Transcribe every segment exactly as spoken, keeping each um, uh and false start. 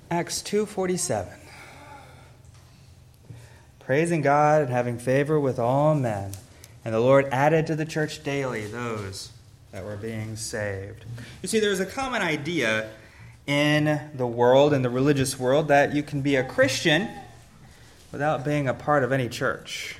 Acts two forty-seven. Praising God and having favor with all men. And the Lord added to the church daily those that were being saved. You see, there's a common idea in the world, in the religious world, that you can be a Christian without being a part of any church.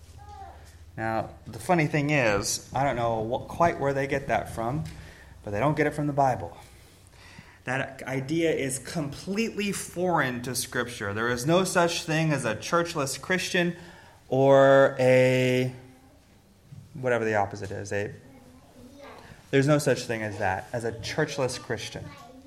Now, the funny thing is, I don't know what, quite where they get that from, but they don't get it from the Bible. That idea is completely foreign to Scripture. There is no such thing as a churchless Christian or a, whatever the opposite is. A, there's no such thing as that, as a churchless Christian.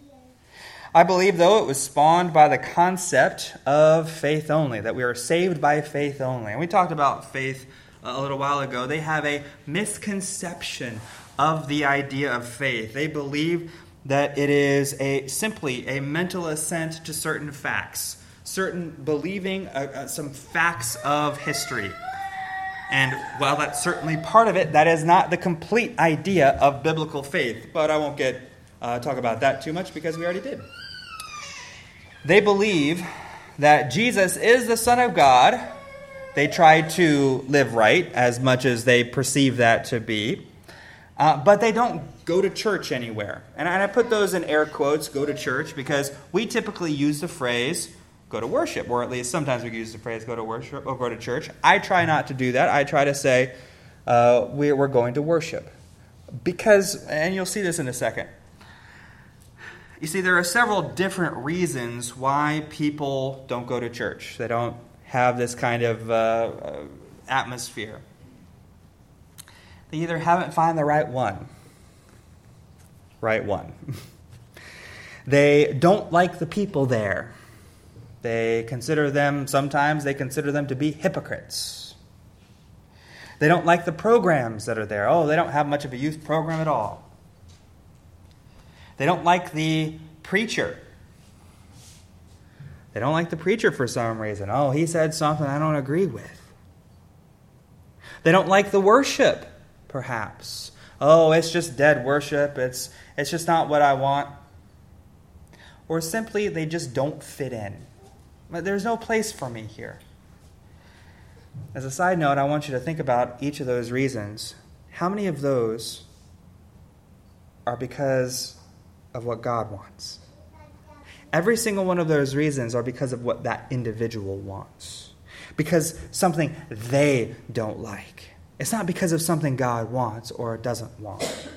I believe, though, it was spawned by the concept of faith only, that we are saved by faith only. And we talked about faith a little while ago. They have a misconception of the idea of faith. They believe that it is a simply a mental assent to certain facts, certain believing uh, uh, some facts of history. And while that's certainly part of it, that is not the complete idea of biblical faith. But I won't get uh, talk about that too much because we already did. They believe that Jesus is the Son of God. They try to live right as much as they perceive that to be. Uh, but they don't go to church anywhere. And I put those in air quotes, go to church, because we typically use the phrase, go to worship. Or at least sometimes we use the phrase, go to worship or go to church. I try not to do that. I try to say, uh, we're going to worship. Because, and you'll see this in a second. You see, there are several different reasons why people don't go to church. They don't have this kind of uh, atmosphere. They either haven't found the right one. Right one. They don't like the people there. They consider them, sometimes they consider them to be hypocrites. They don't like the programs that are there. Oh, they don't have much of a youth program at all. They don't like the preacher. They don't like the preacher for some reason. Oh, he said something I don't agree with. They don't like the worship, perhaps. Oh, it's just dead worship. It's, it's just not what I want. Or simply, they just don't fit in. There's no place for me here. As a side note, I want you to think about each of those reasons. How many of those are because of what God wants? Every single one of those reasons are because of what that individual wants. Because something they don't like. It's not because of something God wants or doesn't want.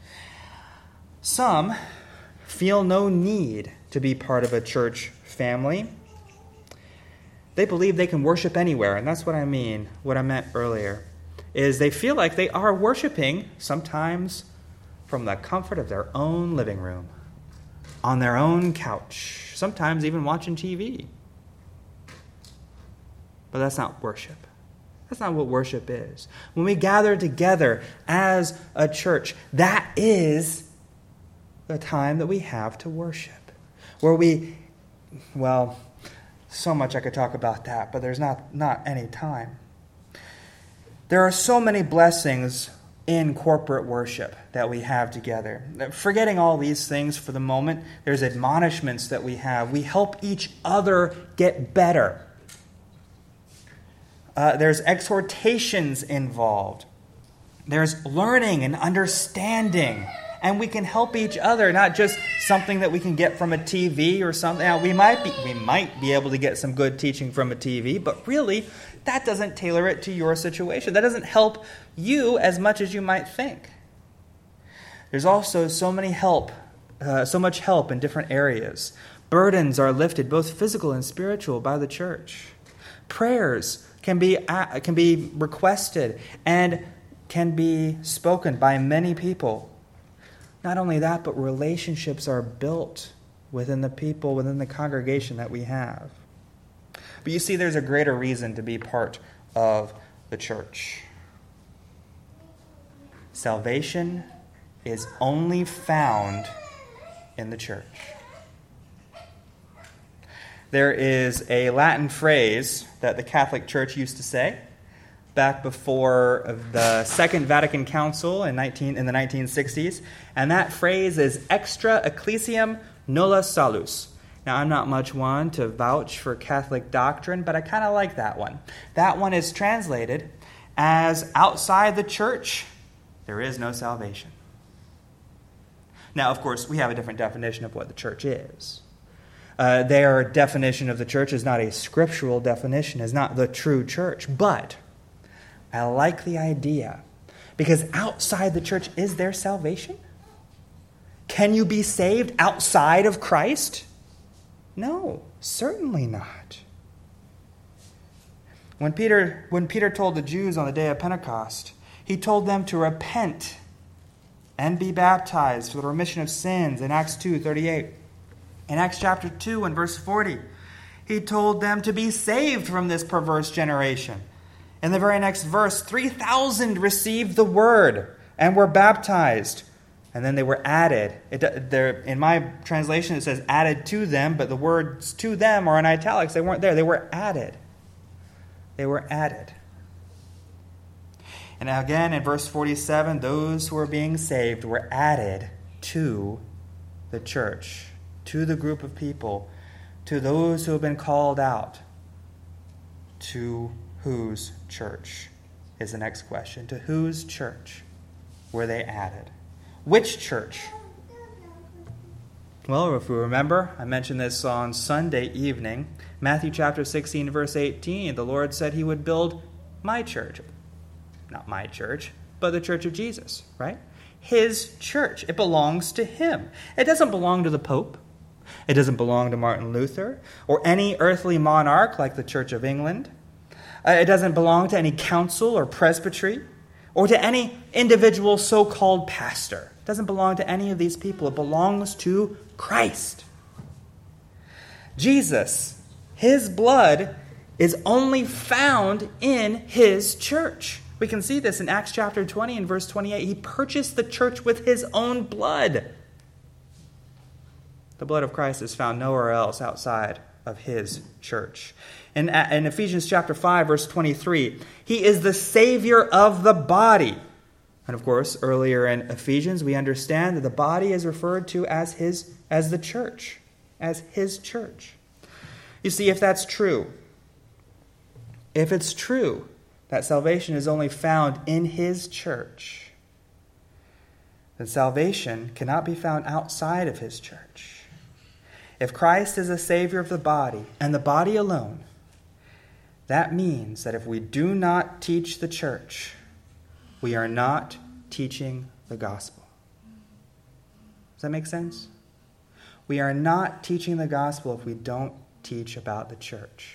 Some feel no need to be part of a church family. They believe they can worship anywhere, and that's what I mean, what I meant earlier, is they feel like they are worshiping sometimes from the comfort of their own living room, on their own couch, sometimes even watching T V. But that's not worship. That's not what worship is. When we gather together as a church, that is the time that we have to worship. Where we, well, so much I could talk about that, but there's not, not any time. There are so many blessings in corporate worship that we have together. Forgetting all these things for the moment, there's admonishments that we have. We help each other get better. Uh, there's exhortations involved. There's learning and understanding. And we can help each other, not just something that we can get from a T V or something. Now, we might be, we might be able to get some good teaching from a T V, but really, that doesn't tailor it to your situation. That doesn't help you as much as you might think. There's also so many help, uh, so much help in different areas. Burdens are lifted, both physical and spiritual, by the church. Prayers can be uh, can be requested and can be spoken by many people. Not only that, but relationships are built within the people, within the congregation that we have. But you see, there's a greater reason to be part of the church. Salvation is only found in the church. There is a Latin phrase that the Catholic Church used to say back before the Second Vatican Council in, nineteen, in the nineteen sixties. And that phrase is extra ecclesiam nulla salus. Now, I'm not much one to vouch for Catholic doctrine, but I kind of like that one. That one is translated as outside the church, there is no salvation. Now, of course, we have a different definition of what the church is. Uh, their definition of the church is not a scriptural definition, is not the true church. But I like the idea, because outside the church, is there salvation? Can you be saved outside of Christ? No, certainly not. When Peter, when Peter told the Jews on the day of Pentecost, he told them to repent and be baptized for the remission of sins in Acts two thirty-eight. In Acts chapter two and verse forty, he told them to be saved from this perverse generation. In the very next verse, three thousand received the word and were baptized. And then they were added. It, in my translation, it says added to them, but the words to them are in italics. They weren't there. They were added. They were added. And again, in verse forty-seven, those who were being saved were added to the church, to the group of people, to those who have been called out. To whose church is the next question. To whose church were they added? Which church? Well, if we remember, I mentioned this on Sunday evening. Matthew chapter sixteen, verse eighteen, the Lord said he would build my church. Not my church, but the church of Jesus, right? His church. It belongs to him. It doesn't belong to the Pope. It doesn't belong to Martin Luther or any earthly monarch like the Church of England. Uh, it doesn't belong to any council or presbytery or to any individual so-called pastor. It doesn't belong to any of these people. It belongs to Christ. Jesus, his blood is only found in his church. We can see this in Acts chapter twenty and verse twenty-eight. He purchased the church with his own blood. The blood of Christ is found nowhere else outside of his church. In, in Ephesians chapter five, verse twenty-three, he is the Savior of the body. And of course, earlier in Ephesians, we understand that the body is referred to as his, as the church, as his church. You see, if that's true, if it's true that salvation is only found in his church, then salvation cannot be found outside of his church. If Christ is the Savior of the body, and the body alone, that means that if we do not teach the church, we are not teaching the gospel. Does that make sense? We are not teaching the gospel if we don't teach about the church.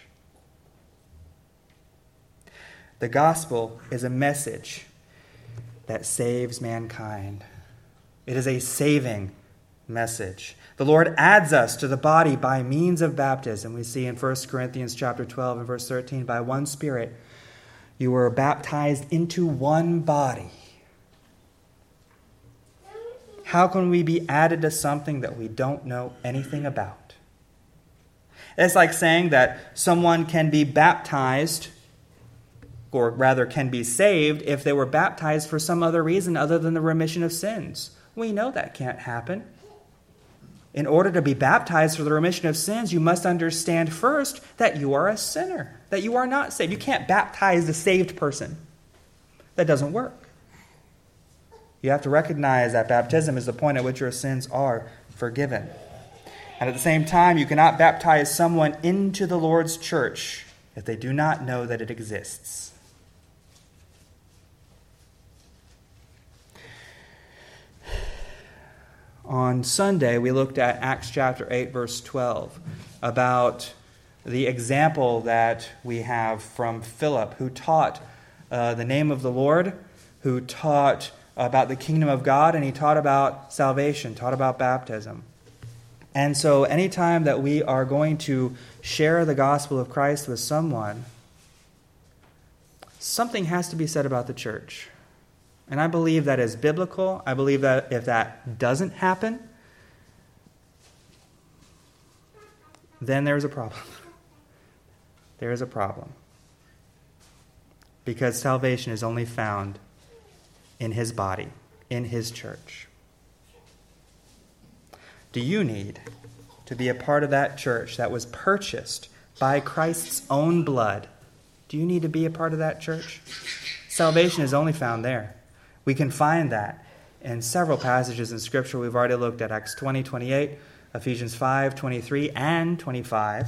The gospel is a message that saves mankind. It is a saving message. The Lord adds us to the body by means of baptism. We see in First Corinthians chapter twelve and verse thirteen, by one Spirit you were baptized into one body. How can we be added to something that we don't know anything about? It's like saying that someone can be baptized, or rather can be saved, if they were baptized for some other reason other than the remission of sins. We know that can't happen. In order to be baptized for the remission of sins, you must understand first that you are a sinner, that you are not saved. You can't baptize the saved person. That doesn't work. You have to recognize that baptism is the point at which your sins are forgiven. And at the same time, you cannot baptize someone into the Lord's church if they do not know that it exists. On Sunday, we looked at Acts chapter eight, verse twelve, about the example that we have from Philip, who taught uh, the name of the Lord, who taught about the kingdom of God, and he taught about salvation, taught about baptism. And so anytime that we are going to share the gospel of Christ with someone, something has to be said about the church. And I believe that is biblical. I believe that if that doesn't happen, then there's a problem. There is a problem. Because salvation is only found in his body, in his church. Do you need to be a part of that church that was purchased by Christ's own blood, do you need to be a part of that church? Salvation is only found there. We can find that in several passages in Scripture. We've already looked at Acts twenty, twenty-eight, Ephesians five, twenty-three, and twenty-five.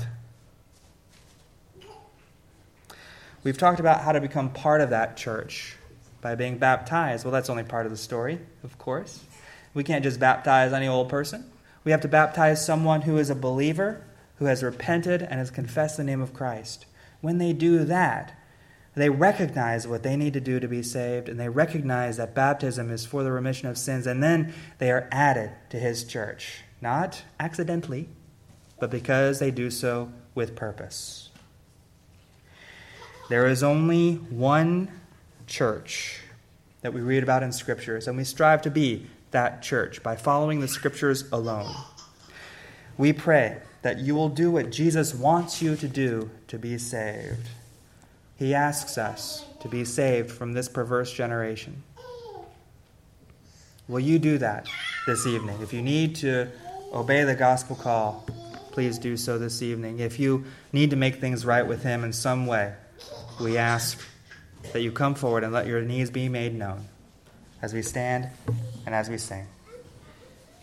We've talked about how to become part of that church by being baptized. Well, that's only part of the story, of course. We can't just baptize any old person. We have to baptize someone who is a believer, who has repented and has confessed the name of Christ. When they do that, they recognize what they need to do to be saved, and they recognize that baptism is for the remission of sins, and then they are added to his church. Not accidentally, but because they do so with purpose. There is only one church that we read about in Scriptures, and we strive to be that church by following the Scriptures alone. We pray that you will do what Jesus wants you to do to be saved. He asks us to be saved from this perverse generation. Will you do that this evening? If you need to obey the gospel call, please do so this evening. If you need to make things right with him in some way, we ask that you come forward and let your needs be made known as we stand and as we sing.